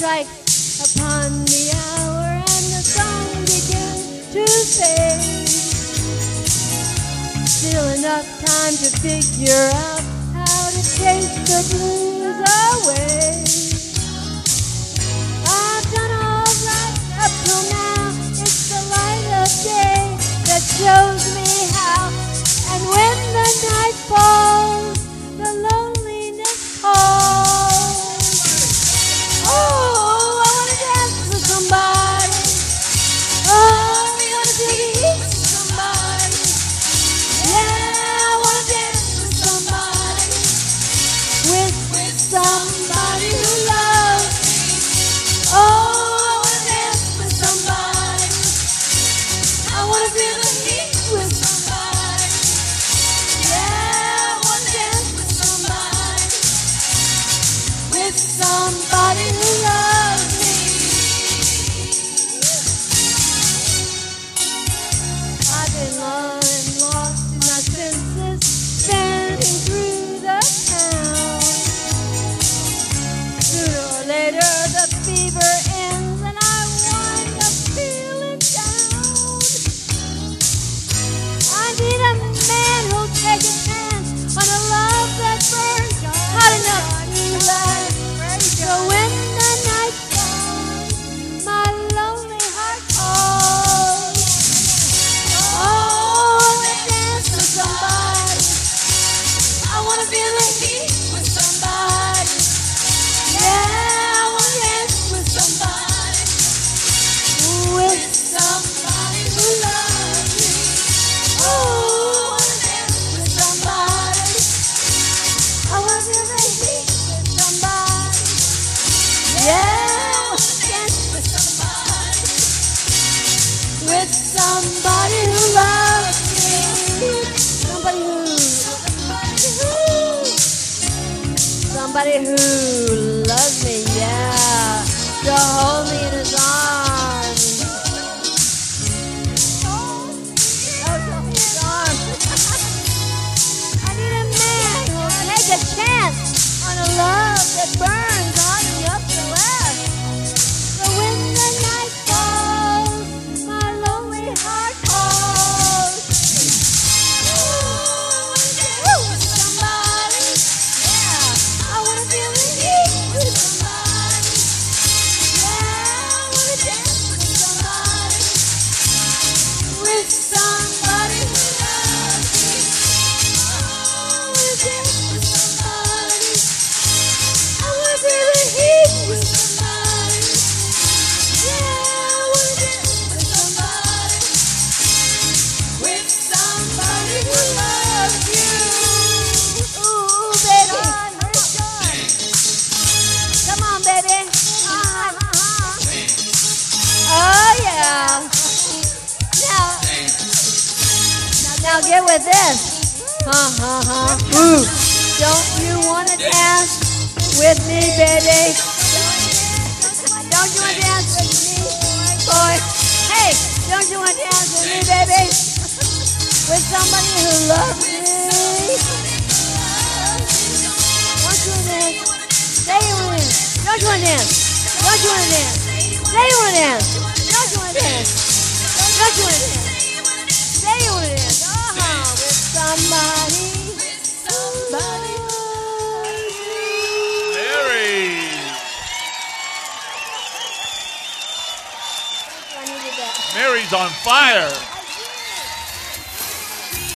strike upon the hour and the song began to fade. Still enough time to figure out how to chase the blues away. I've done all right up till now. It's the light of day that shows me how. And when the night falls, the loneliness calls. Oh, I wanna dance with somebody. Oh, I wanna feel the heat with somebody. Yeah, I wanna dance with somebody. With somebody who loves me. Oh, I wanna dance with somebody. I wanna feel the heat with somebody. Yeah, I wanna dance with somebody. With somebody who loves me. I've been lost in my senses, standing through the town. Sooner or later the fever ends and I wind up feeling down. I need a man who'll take a chance on a love that burns hot enough to last. So when the night falls, my lonely heart calls. Oh, I wanna dance with somebody. I wanna feel the heat with somebody. Yeah, I wanna dance with somebody. With somebody who loves me. Oh, I wanna dance with somebody. I wanna feel the heat with somebody. Yeah, I wanna dance with somebody. With somebody who loves me. Somebody who loves me, yeah. To hold me in his arms. I need a man who'll take a chance on a love that burns hot enough to last. So when the night falls, my lonely heart calls. Oh, I wanna dance with somebody. Yeah, I wanna feel the heat with somebody. Yeah, I wanna dance with somebody. With somebody who loves me. Oh, I wanna dance with somebody. I wanna feel the heat with somebody. Yeah, I wanna dance with somebody. With somebody who loves you. Ooh, baby. Come on, baby. Oh, yeah. Now get with this. Ooh. Don't you want to dance with me, baby? Don't you want to dance with me, boy? Hey, don't you want to dance with me, baby? With somebody who loves me? Don't you want to dance? Say you want to dance. Don't you want to dance? Don't you want to dance? Say you want to dance. Don't you want to dance? Don't you want to dance? Say you want to dance. With somebody. Somebody. Mary. I needed that. Mary's on fire.